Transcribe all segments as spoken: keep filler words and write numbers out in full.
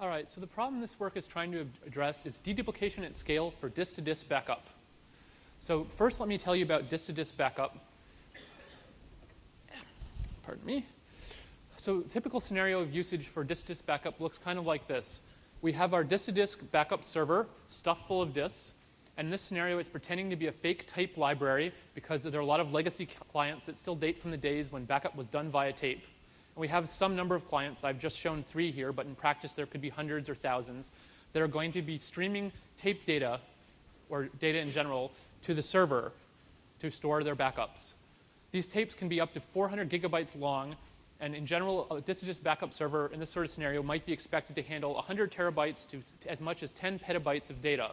All right, so the problem this work is trying to address is deduplication at scale for disk-to-disk backup. So first, let me tell you about disk-to-disk backup. Pardon me. So typical scenario of usage for disk-to-disk backup looks kind of like this. We have our disk-to-disk backup server stuffed full of disks. And in this scenario, it's pretending to be a fake tape library because there are a lot of legacy clients that still date from the days when backup was done via tape. And we have some number of clients. I've just shown three here, but in practice, there could be hundreds or thousands that are going to be streaming tape data, or data in general, to the server to store their backups. These tapes can be up to four hundred gigabytes long. And in general, a disk-to-disk backup server in this sort of scenario might be expected to handle one hundred terabytes to, to as much as ten petabytes of data.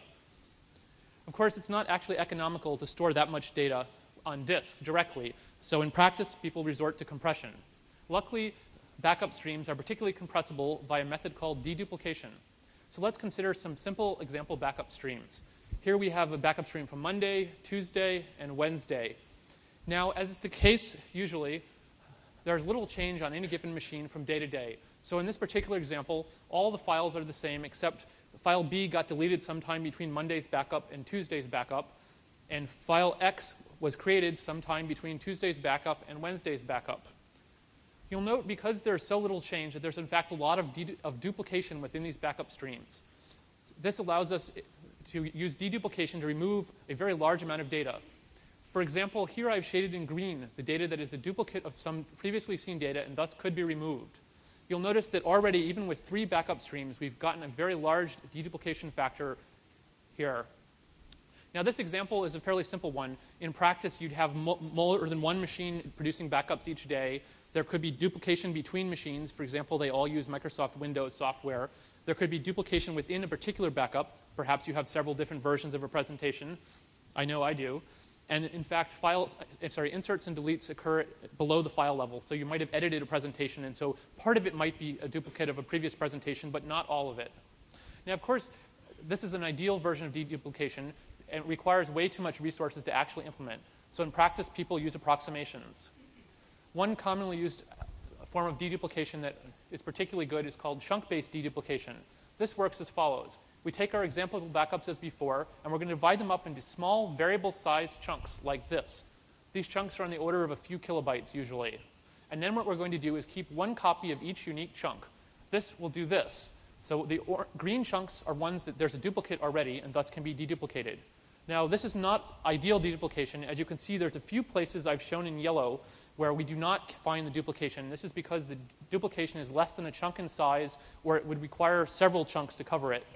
Of course, it's not actually economical to store that much data on disk directly. So in practice, people resort to compression. Luckily, backup streams are particularly compressible by a method called deduplication. So let's consider some simple example backup streams. Here we have a backup stream from Monday, Tuesday, and Wednesday. Now, as is the case usually, there's little change on any given machine from day to day. So in this particular example, all the files are the same, except file B got deleted sometime between Monday's backup and Tuesday's backup, and file X was created sometime between Tuesday's backup and Wednesday's backup. You'll note, because there's so little change, that there's in fact a lot of, of duplication within these backup streams. This allows us to use deduplication to remove a very large amount of data. For example, here I've shaded in green the data that is a duplicate of some previously seen data and thus could be removed. You'll notice that already, even with three backup streams, we've gotten a very large deduplication factor here. Now, this example is a fairly simple one. In practice, you'd have mo more than one machine producing backups each day. There could be duplication between machines. For example, they all use Microsoft Windows software. There could be duplication within a particular backup. Perhaps you have several different versions of a presentation. I know I do. And in fact, files, sorry, inserts and deletes occur below the file level. So you might have edited a presentation, and so part of it might be a duplicate of a previous presentation, but not all of it. Now, of course, this is an ideal version of deduplication, and it requires way too much resources to actually implement. So in practice, people use approximations. One commonly used form of deduplication that is particularly good is called chunk-based deduplication. This works as follows. We take our example backups as before, and we're going to divide them up into small variable-sized chunks like this. These chunks are on the order of a few kilobytes usually. And then what we're going to do is keep one copy of each unique chunk. This will do this. So the or green chunks are ones that there's a duplicate already and thus can be deduplicated. Now, this is not ideal deduplication. As you can see, there's a few places I've shown in yellow where we do not find the duplication. This is because the duplication is less than a chunk in size, or it would require several chunks to cover it.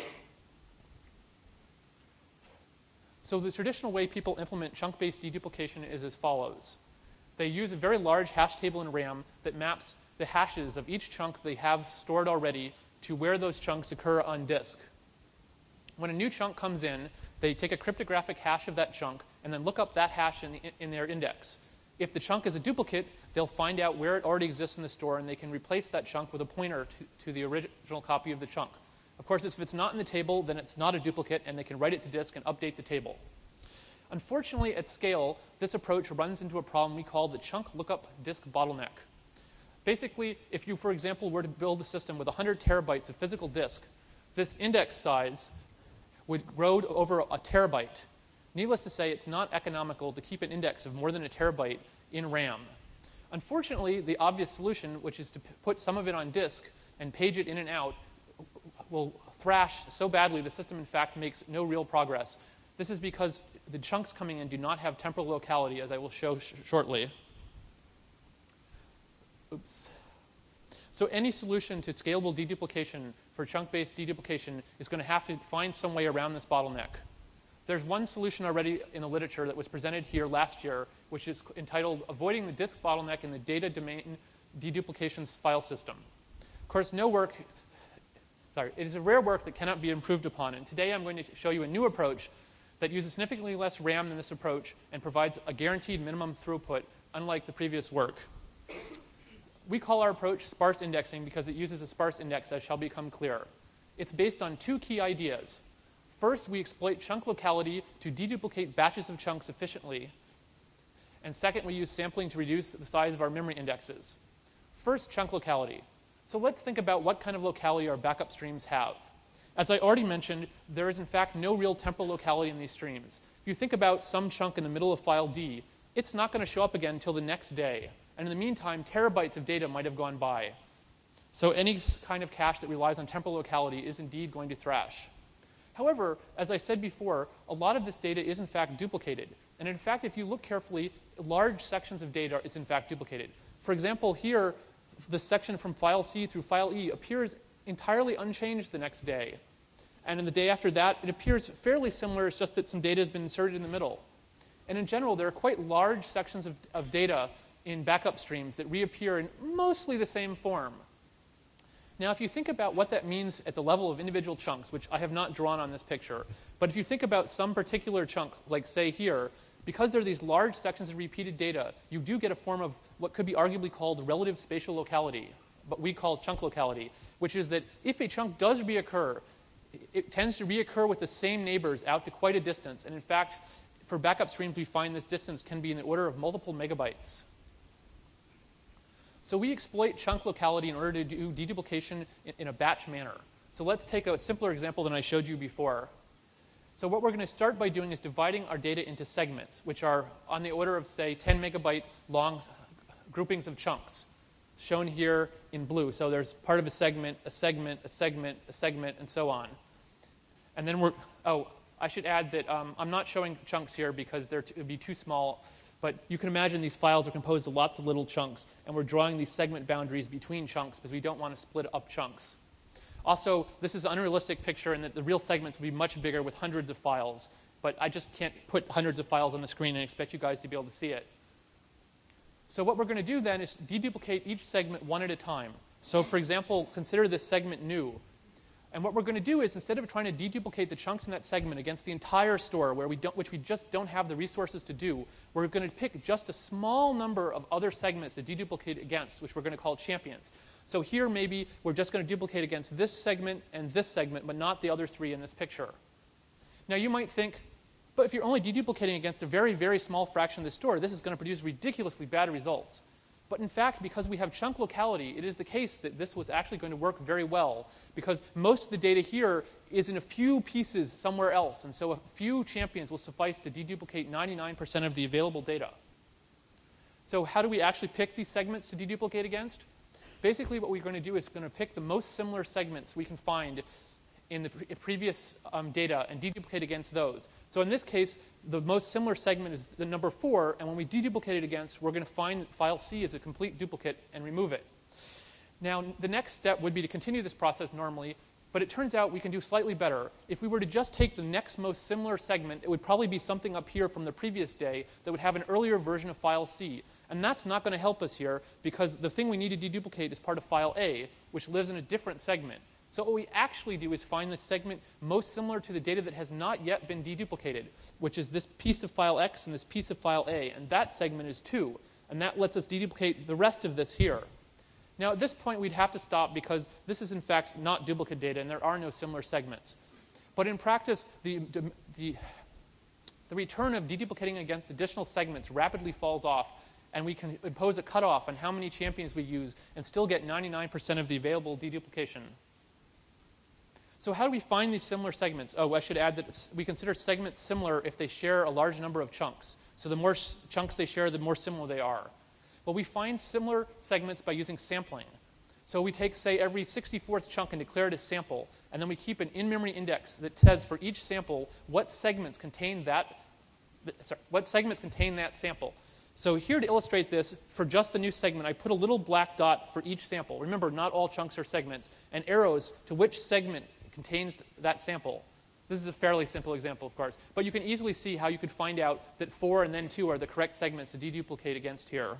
So the traditional way people implement chunk-based deduplication is as follows. They use a very large hash table in RAM that maps the hashes of each chunk they have stored already to where those chunks occur on disk. When a new chunk comes in, they take a cryptographic hash of that chunk and then look up that hash in, the, in their index. If the chunk is a duplicate, they'll find out where it already exists in the store, and they can replace that chunk with a pointer to, to the original copy of the chunk. Of course, if it's not in the table, then it's not a duplicate, and they can write it to disk and update the table. Unfortunately, at scale, this approach runs into a problem we call the chunk lookup disk bottleneck. Basically, if you, for example, were to build a system with one hundred terabytes of physical disk, this index size would grow to over a terabyte. Needless to say, it's not economical to keep an index of more than a terabyte in RAM. Unfortunately, the obvious solution, which is to put some of it on disk and page it in and out, will thrash so badly the system, in fact, makes no real progress. This is because the chunks coming in do not have temporal locality, as I will show sh shortly. Oops. So any solution to scalable deduplication for chunk-based deduplication is going to have to find some way around this bottleneck. There's one solution already in the literature that was presented here last year, which is entitled Avoiding the Disk Bottleneck in the Data Domain Deduplication File System. Of course, no work, sorry, it is a rare work that cannot be improved upon. And today I'm going to show you a new approach that uses significantly less RAM than this approach and provides a guaranteed minimum throughput, unlike the previous work. We call our approach sparse indexing because it uses a sparse index, as shall become clear. It's based on two key ideas. First, we exploit chunk locality to deduplicate batches of chunks efficiently. And second, we use sampling to reduce the size of our memory indexes. First, chunk locality. So let's think about what kind of locality our backup streams have. As I already mentioned, there is in fact no real temporal locality in these streams. If you think about some chunk in the middle of file D, it's not going to show up again until the next day. And in the meantime, terabytes of data might have gone by. So any kind of cache that relies on temporal locality is indeed going to thrash. However, as I said before, a lot of this data is in fact duplicated. And in fact, if you look carefully, large sections of data is in fact duplicated. For example, here, the section from file C through file E appears entirely unchanged the next day. And in the day after that, it appears fairly similar. It's just that some data has been inserted in the middle. And in general, there are quite large sections of, of data in backup streams that reappear in mostly the same form. Now, if you think about what that means at the level of individual chunks, which I have not drawn on this picture, but if you think about some particular chunk, like say here, because there are these large sections of repeated data, you do get a form of what could be arguably called relative spatial locality, but we call chunk locality, which is that if a chunk does reoccur, it tends to reoccur with the same neighbors out to quite a distance. And in fact, for backup streams, we find this distance can be in the order of multiple megabytes. So we exploit chunk locality in order to do deduplication in, in a batch manner. So let's take a simpler example than I showed you before. So what we're going to start by doing is dividing our data into segments, which are on the order of, say, ten megabyte long groupings of chunks, shown here in blue. So there's part of a segment, a segment, a segment, a segment, and so on. And then we're, oh, I should add that um, I'm not showing chunks here because they're it would be too small. But you can imagine these files are composed of lots of little chunks, and we're drawing these segment boundaries between chunks because we don't want to split up chunks. Also, this is an unrealistic picture, and that the real segments would be much bigger with hundreds of files. But I just can't put hundreds of files on the screen and expect you guys to be able to see it. So what we're going to do then is deduplicate each segment one at a time. So for example, consider this segment new. And what we're going to do is, instead of trying to deduplicate the chunks in that segment against the entire store, where we don't, which we just don't have the resources to do, we're going to pick just a small number of other segments to deduplicate against, which we're going to call champions. So here, maybe we're just going to duplicate against this segment and this segment, but not the other three in this picture. Now, you might think, but if you're only deduplicating against a very, very small fraction of the store, this is going to produce ridiculously bad results. But in fact, because we have chunk locality, it is the case that this was actually going to work very well, because most of the data here is in a few pieces somewhere else. And so a few champions will suffice to deduplicate ninety-nine percent of the available data. So how do we actually pick these segments to deduplicate against? Basically, what we're going to do is we're going to pick the most similar segments we can find in the pre previous um, data and deduplicate against those. So in this case, the most similar segment is the number four, and when we deduplicate it against, we're going to find that file C is a complete duplicate and remove it. Now, the next step would be to continue this process normally, but it turns out we can do slightly better. If we were to just take the next most similar segment, it would probably be something up here from the previous day that would have an earlier version of file C. And that's not going to help us here, because the thing we need to deduplicate is part of file A, which lives in a different segment. So what we actually do is find the segment most similar to the data that has not yet been deduplicated, which is this piece of file X and this piece of file A. And that segment is two. And that lets us deduplicate the rest of this here. Now, at this point, we'd have to stop because this is, in fact, not duplicate data, and there are no similar segments. But in practice, the, the, the return of deduplicating against additional segments rapidly falls off, and we can impose a cutoff on how many champions we use and still get ninety-nine percent of the available deduplication. So how do we find these similar segments? Oh, I should add that we consider segments similar if they share a large number of chunks. So the more chunks they share, the more similar they are. Well, we find similar segments by using sampling. So we take, say, every sixty-fourth chunk and declare it as sample, and then we keep an in-memory index that says for each sample what segments contain that, sorry, what segments contain that sample. So here to illustrate this, for just the new segment, I put a little black dot for each sample. Remember, not all chunks are segments, and arrows to which segment contains that sample. This is a fairly simple example, of course. But you can easily see how you could find out that four and then two are the correct segments to deduplicate against here.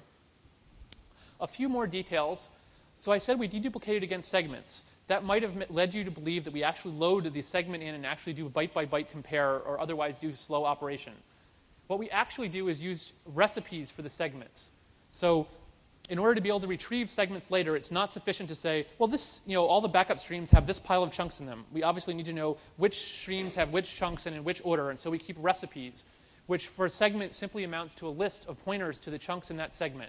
A few more details. So I said we deduplicated against segments. That might have led you to believe that we actually load the segment in and actually do a byte-by-byte compare or otherwise do slow operation. What we actually do is use recipes for the segments. So in order to be able to retrieve segments later, it's not sufficient to say, well, this, you know, all the backup streams have this pile of chunks in them. We obviously need to know which streams have which chunks and in which order, and so we keep recipes, which for a segment simply amounts to a list of pointers to the chunks in that segment.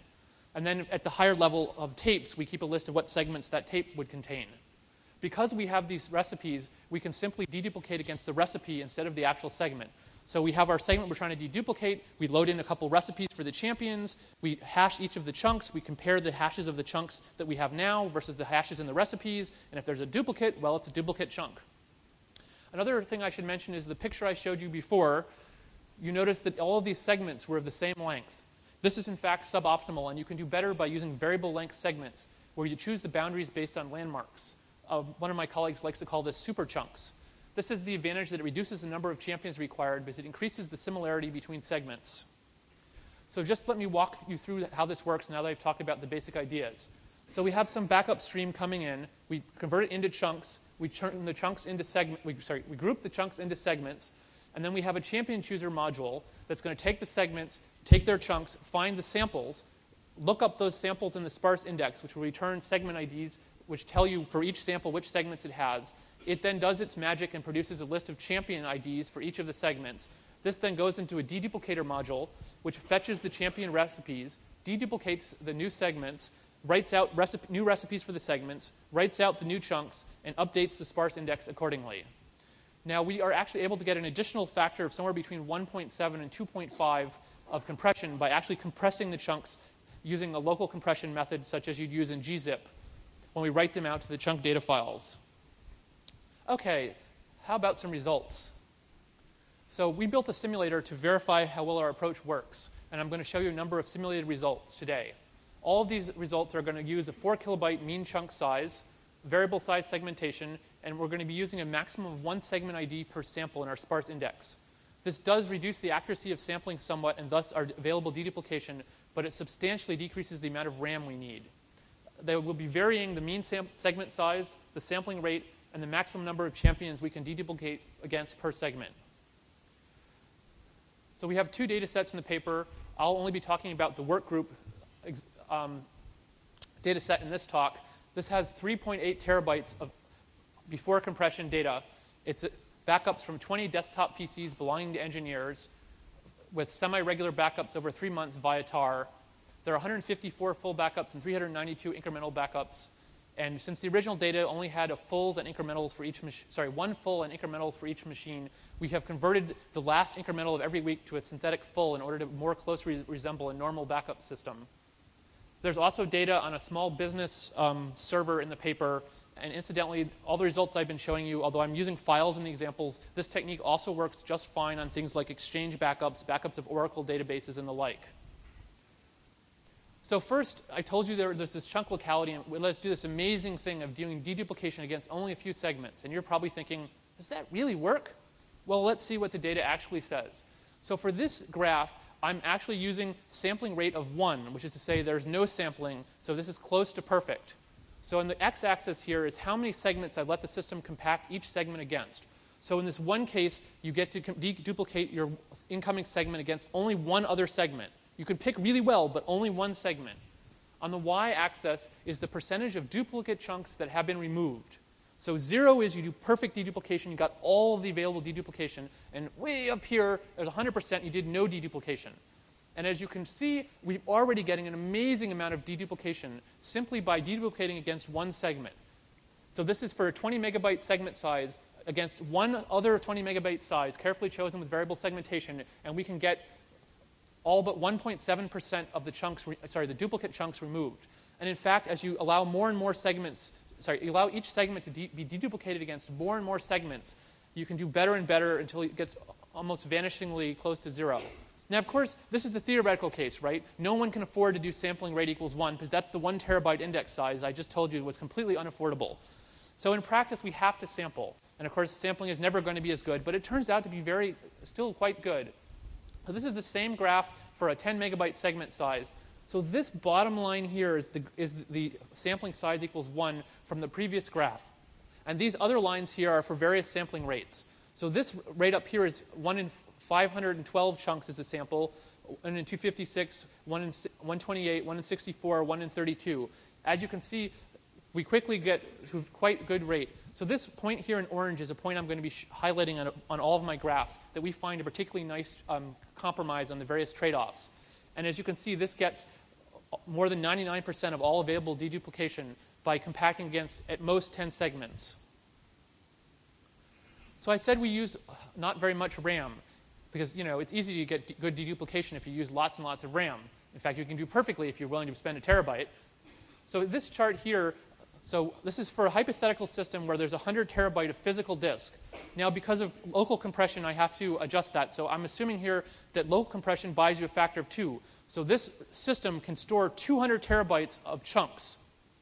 And then at the higher level of tapes, we keep a list of what segments that tape would contain. Because we have these recipes, we can simply deduplicate against the recipe instead of the actual segment. So we have our segment we're trying to deduplicate. We load in a couple recipes for the champions. We hash each of the chunks. We compare the hashes of the chunks that we have now versus the hashes in the recipes. And if there's a duplicate, well, it's a duplicate chunk. Another thing I should mention is the picture I showed you before. You notice that all of these segments were of the same length. This is, in fact, suboptimal, and you can do better by using variable length segments, where you choose the boundaries based on landmarks. Uh, one of my colleagues likes to call this super chunks. This is the advantage that it reduces the number of champions required because it increases the similarity between segments. So just let me walk you through how this works now that I've talked about the basic ideas. So we have some backup stream coming in. We convert it into chunks. We turn the chunks into segment. We, sorry, we group the chunks into segments. And then we have a champion chooser module that's going to take the segments, take their chunks, find the samples, look up those samples in the sparse index, which will return segment I Ds, which tell you for each sample which segments it has. It then does its magic and produces a list of champion I Ds for each of the segments. This then goes into a deduplicator module, which fetches the champion recipes, deduplicates the new segments, writes out recipe, new recipes for the segments, writes out the new chunks, and updates the sparse index accordingly. Now, we are actually able to get an additional factor of somewhere between one point seven and two point five of compression by actually compressing the chunks using a local compression method such as you'd use in gzip when we write them out to the chunk data files. OK, how about some results? So we built a simulator to verify how well our approach works. And I'm going to show you a number of simulated results today. All of these results are going to use a four kilobyte mean chunk size, variable size segmentation, and we're going to be using a maximum of one segment I D per sample in our sparse index. This does reduce the accuracy of sampling somewhat and thus our available deduplication, but it substantially decreases the amount of RAM we need. They will be varying the mean segment size, the sampling rate, and the maximum number of champions we can deduplicate against per segment. So we have two data sets in the paper. I'll only be talking about the work group um, data set in this talk. This has three point eight terabytes of before compression data. It's backups from twenty desktop P Cs belonging to engineers with semi-regular backups over three months via T A R. There are one hundred fifty-four full backups and three hundred ninety-two incremental backups. And since the original data only had a fulls and incrementals for each machine, sorry, one full and incrementals for each machine, we have converted the last incremental of every week to a synthetic full in order to more closely resemble a normal backup system. There's also data on a small business um, server in the paper. And incidentally, all the results I've been showing you, although I'm using files in the examples, this technique also works just fine on things like Exchange backups, backups of Oracle databases, and the like. So first, I told you there, there's this chunk locality, and let's do this amazing thing of doing deduplication against only a few segments. And you're probably thinking, does that really work? Well, let's see what the data actually says. So for this graph, I'm actually using sampling rate of one, which is to say there's no sampling, so this is close to perfect. So in the x-axis here is how many segments I've let the system compact each segment against. So in this one case, you get to deduplicate your incoming segment against only one other segment. You can pick really well, but only one segment. On the y-axis is the percentage of duplicate chunks that have been removed. So zero is you do perfect deduplication. You got all of the available deduplication. And way up here, there's one hundred percent, you did no deduplication. And as you can see, we're already getting an amazing amount of deduplication simply by deduplicating against one segment. So this is for a twenty megabyte segment size against one other twenty megabyte size, carefully chosen with variable segmentation, and we can get all but one point seven percent of the chunks, sorry, the duplicate chunks removed. And in fact, as you allow more and more segments, sorry, you allow each segment to de be deduplicated against more and more segments, you can do better and better until it gets almost vanishingly close to zero. Now, of course, this is the theoretical case, right? No one can afford to do sampling rate equals one because that's the one terabyte index size I just told you was completely unaffordable. So in practice, we have to sample. And of course, sampling is never going to be as good, but it turns out to be very, still quite good. So this is the same graph for a ten megabyte segment size. So this bottom line here is the, is the sampling size equals one from the previous graph. And these other lines here are for various sampling rates. So this rate up here is one in five hundred twelve chunks as a sample, one in two fifty-six, one in one twenty-eight, one in sixty-four, one in thirty-two. As you can see, we quickly get to quite good rate. So this point here in orange is a point I'm going to be highlighting on, on all of my graphs that we find a particularly nice um, compromise on the various trade-offs. And as you can see, this gets more than ninety-nine percent of all available deduplication by compacting against at most ten segments. So I said we use not very much RAM because, you know, it's easy to get d good deduplication if you use lots and lots of RAM. In fact, you can do perfectly if you're willing to spend a terabyte. So this chart here, so this is for a hypothetical system where there's a one hundred terabyte of physical disk. Now, because of local compression, I have to adjust that. So I'm assuming here that local compression buys you a factor of two. So this system can store two hundred terabytes of chunks.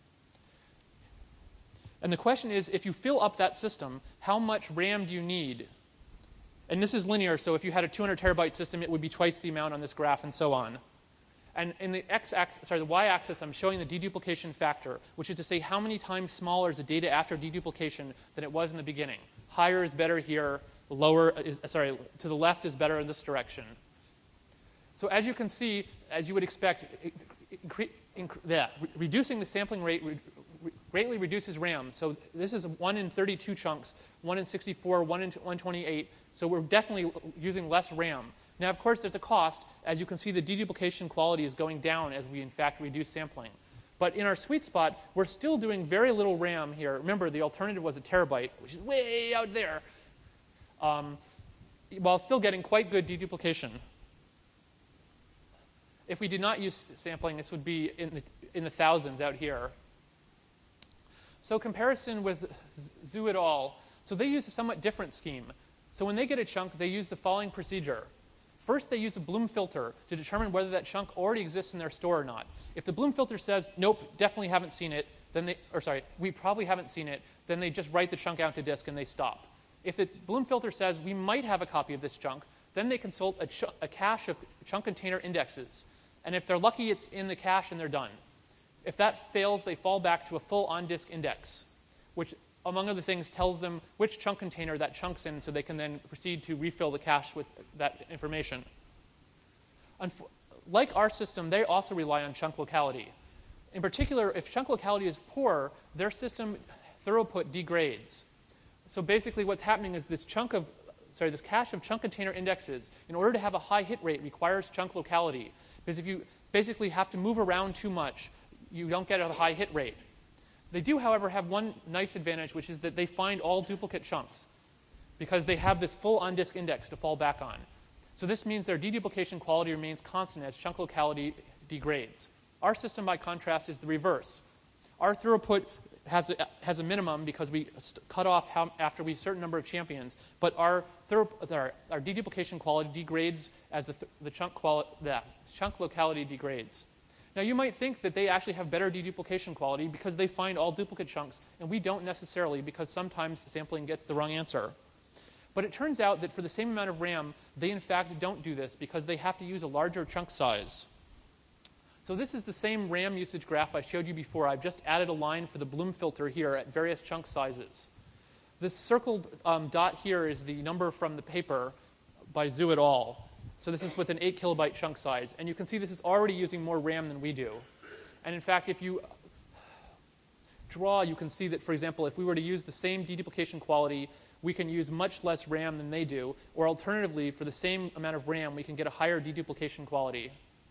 And the question is, if you fill up that system, how much RAM do you need? And this is linear, so if you had a two hundred terabyte system, it would be twice the amount on this graph, and so on. And in the x-axis, sorry, the y-axis, I'm showing the deduplication factor, which is to say how many times smaller is the data after deduplication than it was in the beginning. Higher is better here. Lower is, sorry, to the left is better in this direction. So as you can see, as you would expect, incre incre yeah, re reducing the sampling rate re re greatly reduces RAM. So this is one in thirty-two chunks, one in sixty-four, one in one twenty-eight. So we're definitely using less RAM. Now, of course, there's a cost. As you can see, the deduplication quality is going down as we, in fact, reduce sampling. But in our sweet spot, we're still doing very little RAM here. Remember, the alternative was a terabyte, which is way out there, um, while still getting quite good deduplication. If we did not use sampling, this would be in the, in the thousands out here. So comparison with Zhu et al. So they use a somewhat different scheme. So when they get a chunk, they use the following procedure. First, they use a Bloom filter to determine whether that chunk already exists in their store or not. If the Bloom filter says, nope, definitely haven't seen it, then they, or sorry, we probably haven't seen it, then they just write the chunk out to disk and they stop. If the Bloom filter says, we might have a copy of this chunk, then they consult a, ch a cache of chunk container indexes. And if they're lucky, it's in the cache and they're done. If that fails, they fall back to a full on-disk index, which, among other things, tells them which chunk container that chunk's in so they can then proceed to refill the cache with that information. Unf like our system, they also rely on chunk locality. In particular, if chunk locality is poor, their system throughput degrades. So basically what's happening is this chunk of, sorry, this cache of chunk container indexes, in order to have a high hit rate, requires chunk locality. Because if you basically have to move around too much, you don't get a high hit rate. They do, however, have one nice advantage, which is that they find all duplicate chunks because they have this full on-disk index to fall back on. So this means their deduplication quality remains constant as chunk locality degrades. Our system, by contrast, is the reverse. Our throughput has a, has a minimum because we cut off how, after we certain number of champions, but our, our, our deduplication quality degrades as the, th the, chunk quali the chunk locality degrades. Now, you might think that they actually have better deduplication quality because they find all duplicate chunks, and we don't necessarily because sometimes sampling gets the wrong answer. But it turns out that for the same amount of RAM, they in fact don't do this because they have to use a larger chunk size. So this is the same RAM usage graph I showed you before. I've just added a line for the Bloom filter here at various chunk sizes. This circled um, dot here is the number from the paper by Zhu et al. So this is with an eight kilobyte chunk size. And you can see this is already using more RAM than we do. And in fact, if you draw, you can see that, for example, if we were to use the same deduplication quality, we can use much less RAM than they do. Or alternatively, for the same amount of RAM, we can get a higher deduplication quality.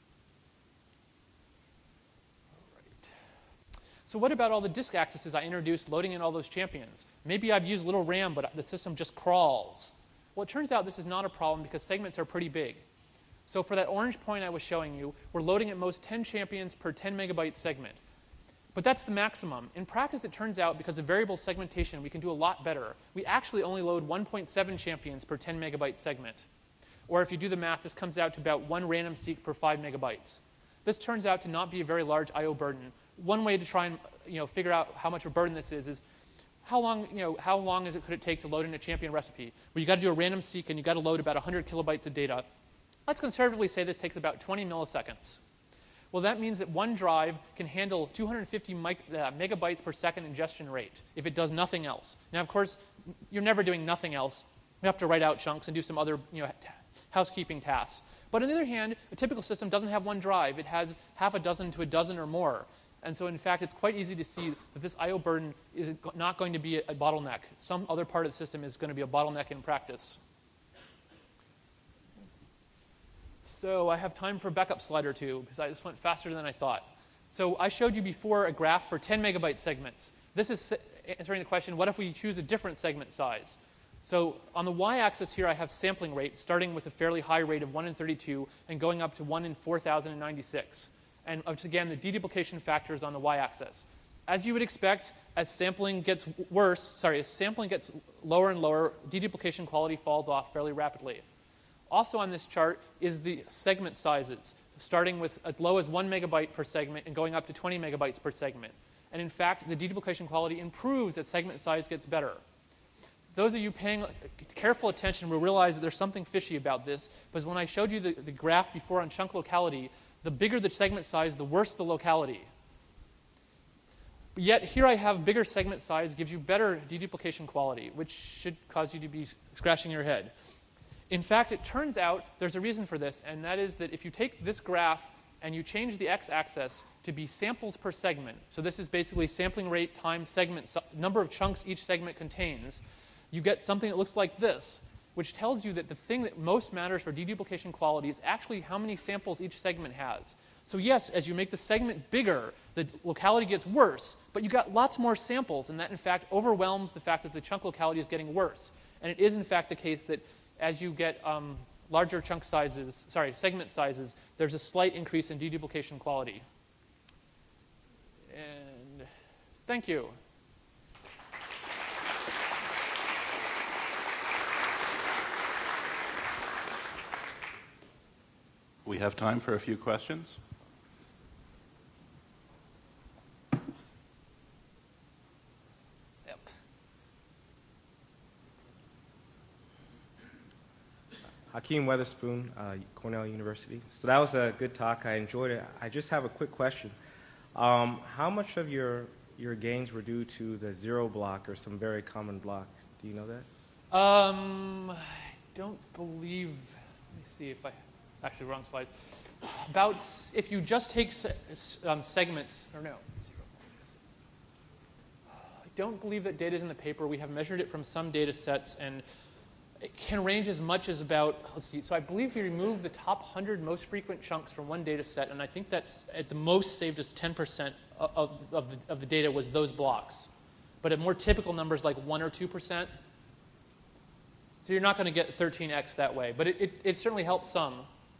So what about all the disk accesses I introduced loading in all those champions? Maybe I've used little RAM, but the system just crawls. Well, it turns out this is not a problem because segments are pretty big. So for that orange point I was showing you, we're loading at most ten champions per ten megabyte segment. But that's the maximum. In practice, it turns out, because of variable segmentation, we can do a lot better. We actually only load one point seven champions per ten megabyte segment. Or if you do the math, this comes out to about one random seek per five megabytes. This turns out to not be a very large I O burden. One way to try and you know, figure out how much of a burden this is is how long, you know, how long is it, could it take to load in a champion recipe? Well, you've got to do a random seek, and you've got to load about one hundred kilobytes of data. Let's conservatively say this takes about twenty milliseconds. Well, that means that one drive can handle two hundred fifty mic, uh, megabytes per second ingestion rate if it does nothing else. Now, of course, you're never doing nothing else. You have to write out chunks and do some other you know, housekeeping tasks. But on the other hand, a typical system doesn't have one drive. It has half a dozen to a dozen or more. And so, in fact, it's quite easy to see that this I O burden is not going to be a bottleneck. Some other part of the system is going to be a bottleneck in practice. So I have time for a backup slide or two, because I just went faster than I thought. So I showed you before a graph for ten megabyte segments. This is answering the question, what if we choose a different segment size? So on the y-axis here, I have sampling rate, starting with a fairly high rate of one in thirty-two and going up to one in four thousand ninety-six. And again, the deduplication factor is on the y-axis. As you would expect, as sampling gets worse, sorry, as sampling gets lower and lower, deduplication quality falls off fairly rapidly. Also on this chart is the segment sizes, starting with as low as one megabyte per segment and going up to twenty megabytes per segment. And in fact, the deduplication quality improves as segment size gets better. Those of you paying careful attention will realize that there's something fishy about this, because when I showed you the, the graph before on chunk locality, the bigger the segment size, the worse the locality. But yet here I have bigger segment size gives you better deduplication quality, which should cause you to be scratching your head. In fact, it turns out there's a reason for this, and that is that if you take this graph and you change the x-axis to be samples per segment, so this is basically sampling rate times segment, number of chunks each segment contains, you get something that looks like this, which tells you that the thing that most matters for deduplication quality is actually how many samples each segment has. So yes, as you make the segment bigger, the locality gets worse, but you got lots more samples, and that in fact overwhelms the fact that the chunk locality is getting worse. And it is in fact the case that as you get um, larger chunk sizes, sorry, segment sizes, there's a slight increase in deduplication quality. And thank you. We have time for a few questions. Yep. Hakeem Weatherspoon, uh, Cornell University. So that was a good talk. I enjoyed it. I just have a quick question. Um, how much of your your gains were due to the zero block or some very common block? Do you know that? Um, I don't believe. Let me see if I. Actually, wrong slide. About if you just take um, segments, or no. I don't believe that data is in the paper. We have measured it from some data sets, and it can range as much as about, let's see, so I believe we removed the top one hundred most frequent chunks from one data set, and I think that's at the most saved us ten percent of, of, the, of the data was those blocks. But a more typical number is like one or two percent. So you're not going to get thirteen x that way, but it, it, it certainly helps some.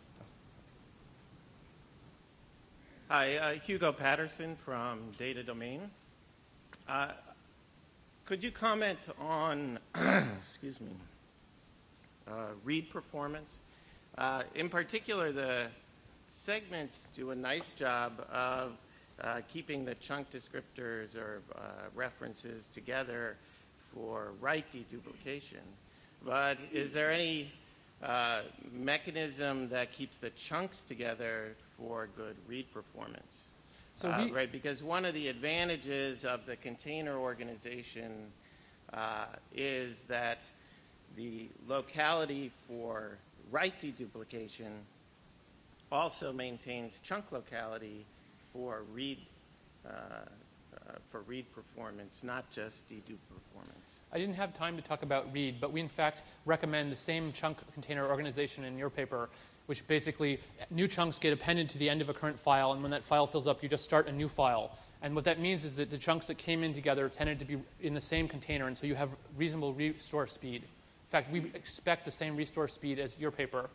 Hi, uh, Hugo Patterson from Data Domain. Uh, could you comment on, excuse me, uh, read performance? Uh, in particular, the segments do a nice job of uh, keeping the chunk descriptors or uh, references together for write deduplication. But is there any uh, mechanism that keeps the chunks together for good read performance? So uh, right, because one of the advantages of the container organization uh, is that the locality for write deduplication also maintains chunk locality for read uh, uh, for read performance, not just dedupe performance. I didn't have time to talk about read, but we in fact recommend the same chunk container organization in your paper, which basically new chunks get appended to the end of a current file, and when that file fills up, you just start a new file. And what that means is that the chunks that came in together tended to be in the same container, and so you have reasonable restore speed. In fact, we expect the same restore speed as your paper.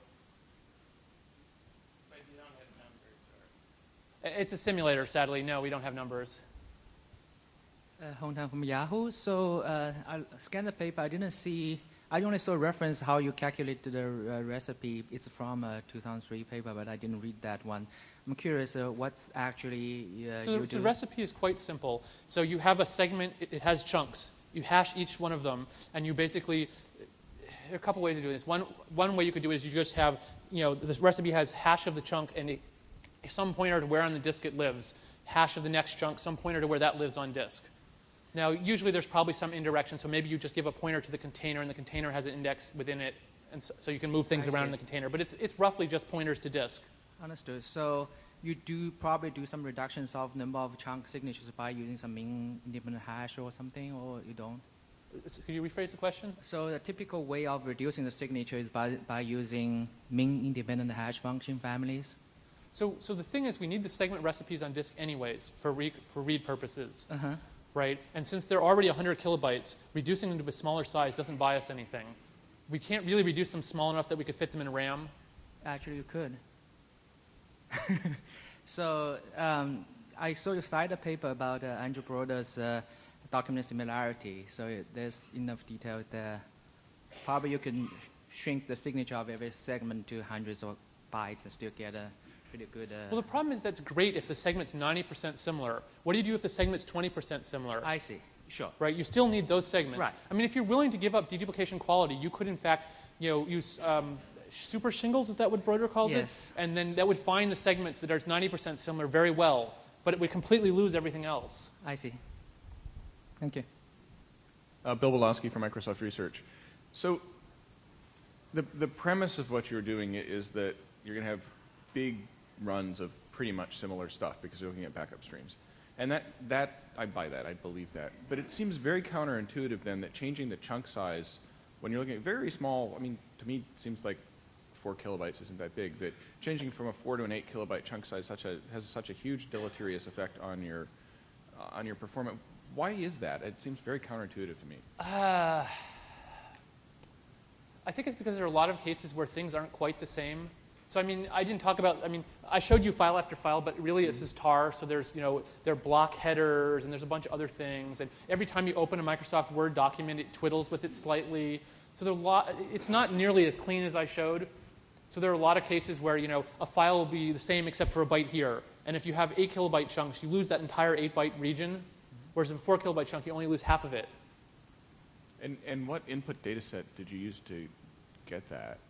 But you don't have numbers, or? It's a simulator, sadly. No, we don't have numbers. Uh, Hong Tang from Yahoo. So uh, I scanned the paper. I didn't see. I only saw a reference how you calculated the uh, recipe. It's from a two thousand three paper, but I didn't read that one. I'm curious, uh, what's actually uh, so you the, do? The recipe is quite simple. So you have a segment. It, it has chunks. You hash each one of them, and you basically. There are a couple ways of doing this. One one way you could do it is you just have, you know, this recipe has hash of the chunk and it, some pointer to where on the disk it lives. Hash of the next chunk, some pointer to where that lives on disk. Now, usually there's probably some indirection, so maybe you just give a pointer to the container, and the container has an index within it, and so, so you can move things I around see. in the container. But it's, it's roughly just pointers to disk. Understood. So you do probably do some reductions of number of chunk signatures by using some mean independent hash or something, or you don't? Could you rephrase the question? So the typical way of reducing the signature is by, by using min independent hash function families. So, so the thing is, we need the segment recipes on disk anyways for, re for read purposes, Uh-huh. right? And since they're already one hundred kilobytes, reducing them to a smaller size doesn't buy us anything. We can't really reduce them small enough that we could fit them in RAM. Actually, you could. So um, I saw you cite a paper about uh, Andrew Broder's uh, document similarity. So it, there's enough detail there. Probably you can sh shrink the signature of every segment to hundreds of bytes and still get a pretty good. Uh, Well, the problem is that's great if the segment's ninety percent similar. What do you do if the segment's twenty percent similar? I see. Sure. Right? You still need those segments. Right. I mean, if you're willing to give up deduplication quality, you could, in fact, you know, use um, super shingles. Is that what Broder calls Yes. it? And then that would find the segments that are ninety percent similar very well, but it would completely lose everything else. I see. Thank you. Uh, Bill Wolowski from Microsoft Research. So the, the premise of what you're doing is that you're going to have big runs of pretty much similar stuff because you're looking at backup streams. And that, that, I buy that, I believe that. But it seems very counterintuitive then that changing the chunk size when you're looking at very small, I mean, to me it seems like four kilobytes isn't that big, that changing from a four to an eight kilobyte chunk size such a, has such a huge deleterious effect on your, uh, on your performance. Why is that? It seems very counterintuitive to me. Uh, I think it's because there are a lot of cases where things aren't quite the same. So I mean, I didn't talk about, I mean, I showed you file after file, but really this is tar, so there's, you know, there are block headers, and there's a bunch of other things, and every time you open a Microsoft Word document, it twiddles with it slightly. So there are a lot, it's not nearly as clean as I showed. So there are a lot of cases where, you know, a file will be the same except for a byte here. And if you have eight kilobyte chunks, you lose that entire eight byte region, whereas if a four kilobyte chunk, you only lose half of it. And, and what input data set did you use to get that?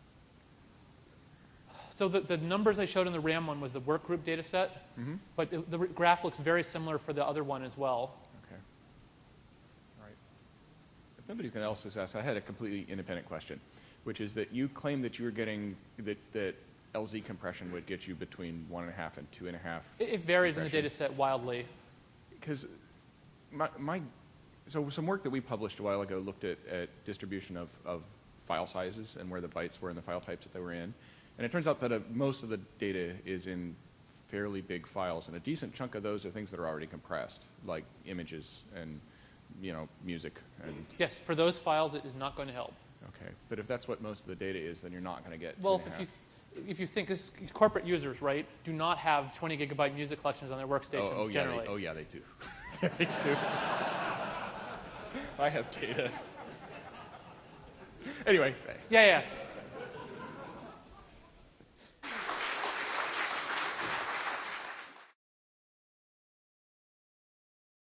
So the, the numbers I showed in the RAM one was the workgroup data set, Mm-hmm. but the, the graph looks very similar for the other one as well. Okay. All right. If nobody else has asked, I had a completely independent question, which is that you claim that you were getting, that, that L Z compression would get you between one and a half and two and a half. It, it varies in the compression. data set wildly. Because my, my, so some work that we published a while ago looked at, at distribution of, of file sizes and where the bytes were and the file types that they were in. And it turns out that a, most of the data is in fairly big files, and a decent chunk of those are things that are already compressed, like images and, you know, music. And Yes, for those files, it is not going to help. okay, but if that's what most of the data is, then you're not going to get. Well, two and if a you, half. if you think this, corporate users, right, do not have twenty gigabyte music collections on their workstations oh, oh, yeah, generally. they, oh yeah, they do. Yeah, they do. I have data. Anyway. Yeah, yeah.